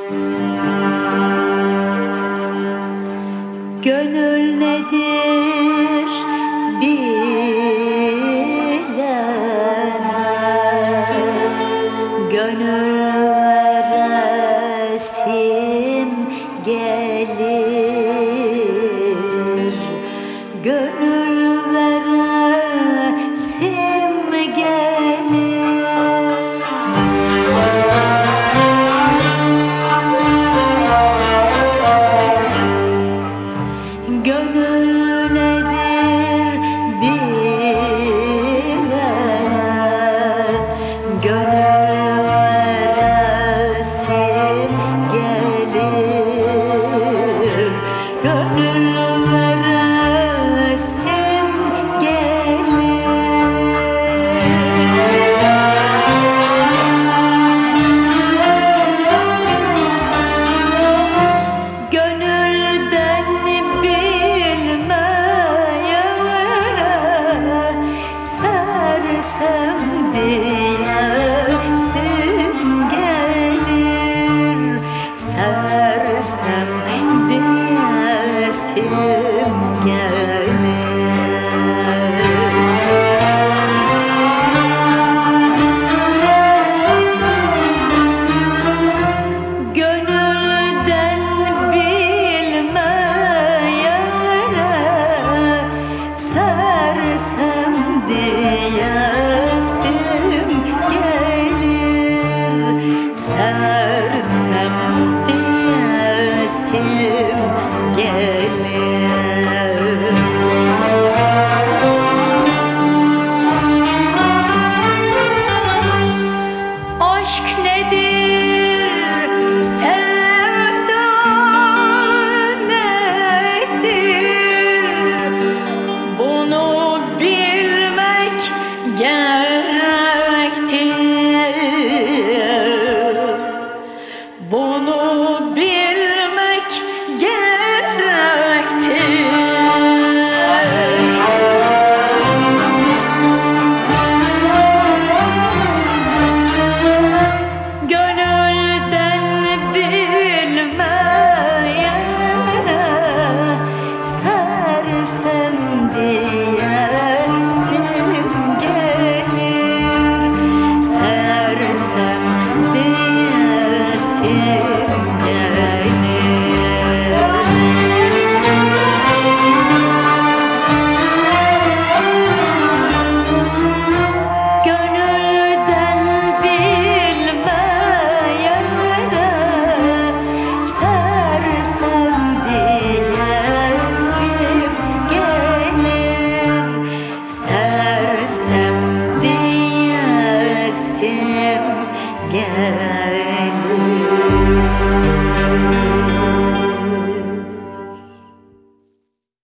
Gönül nedir bilemem, gönül veresim gelir, gönül veresim gelir. Gönül nedir bilemem, gönül veresim gelir, gönül veresim gelir. Gönülden sersem diyesim gelir, sersem diyesim gelir. Gönülden bilmeyene sersem diyesim gelir, sersem diyesim gelir. Aşk nedir, sevda nedir, bunu bilmek gerektir, bunu bilmek gerektir. Gönülden bilmeyene sersem diyesim gelir, sersem diyesim